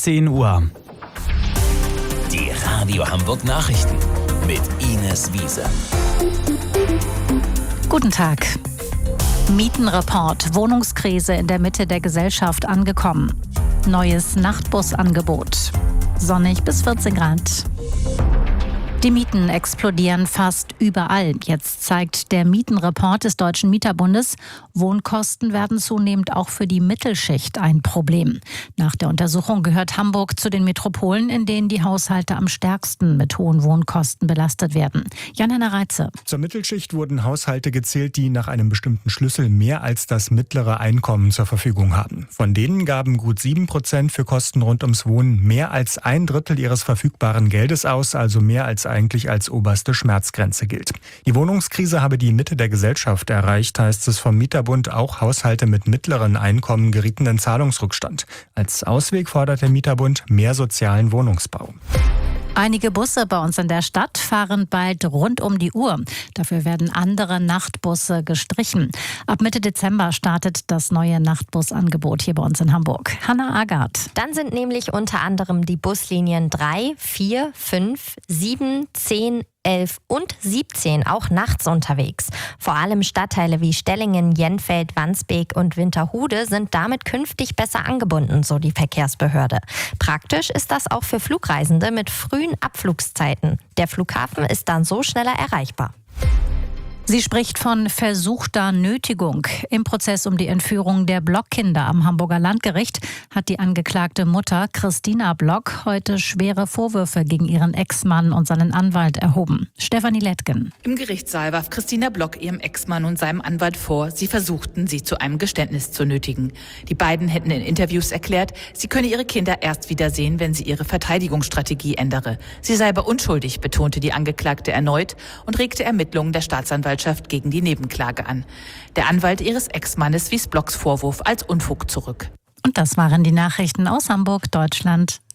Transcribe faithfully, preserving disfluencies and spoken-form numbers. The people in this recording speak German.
zehn Uhr. Die Radio Hamburg Nachrichten mit Ines Wiese. Guten Tag. Mietenreport. Wohnungskrise in der Mitte der Gesellschaft angekommen. Neues Nachtbusangebot. Sonnig bis vierzehn Grad. Die Mieten explodieren fast überall. Jetzt zeigt der Mietenreport des Deutschen Mieterbundes, Wohnkosten werden zunehmend auch für die Mittelschicht ein Problem. Nach der Untersuchung gehört Hamburg zu den Metropolen, in denen die Haushalte am stärksten mit hohen Wohnkosten belastet werden. Jan-Henner Reitze. Zur Mittelschicht wurden Haushalte gezählt, die nach einem bestimmten Schlüssel mehr als das mittlere Einkommen zur Verfügung haben. Von denen gaben gut sieben Prozent für Kosten rund ums Wohnen mehr als ein Drittel ihres verfügbaren Geldes aus, also mehr als eigentlich als oberste Schmerzgrenze gilt. Die Wohnungskrise habe die Mitte der Gesellschaft erreicht, heißt es vom Mieterbund. Auch Haushalte mit mittleren Einkommen gerieten in Zahlungsrückstand. Als Ausweg fordert der Mieterbund mehr sozialen Wohnungsbau. Einige Busse bei uns in der Stadt fahren bald rund um die Uhr. Dafür werden andere Nachtbusse gestrichen. Ab Mitte Dezember startet das neue Nachtbusangebot hier bei uns in Hamburg. Hanna Agard. Dann sind nämlich unter anderem die Buslinien drei, vier, fünf, sieben, zehn, elf und siebzehn auch nachts unterwegs. Vor allem Stadtteile wie Stellingen, Jenfeld, Wandsbek und Winterhude sind damit künftig besser angebunden, so die Verkehrsbehörde. Praktisch ist das auch für Flugreisende mit frühen Abflugszeiten. Der Flughafen ist dann so schneller erreichbar. Sie spricht von versuchter Nötigung. Im Prozess um die Entführung der Block-Kinder am Hamburger Landgericht hat die angeklagte Mutter Christina Block heute schwere Vorwürfe gegen ihren Ex-Mann und seinen Anwalt erhoben. Stefanie Lettgen. Im Gerichtssaal warf Christina Block ihrem Ex-Mann und seinem Anwalt vor, sie versuchten, sie zu einem Geständnis zu nötigen. Die beiden hätten in Interviews erklärt, sie könne ihre Kinder erst wiedersehen, wenn sie ihre Verteidigungsstrategie ändere. Sie sei aber unschuldig, betonte die Angeklagte erneut und regte Ermittlungen der Staatsanwaltschaft gegen die Nebenklage an. Der Anwalt ihres Ex-Mannes wies Blocks Vorwurf als Unfug zurück. Und das waren die Nachrichten aus Hamburg, Deutschland.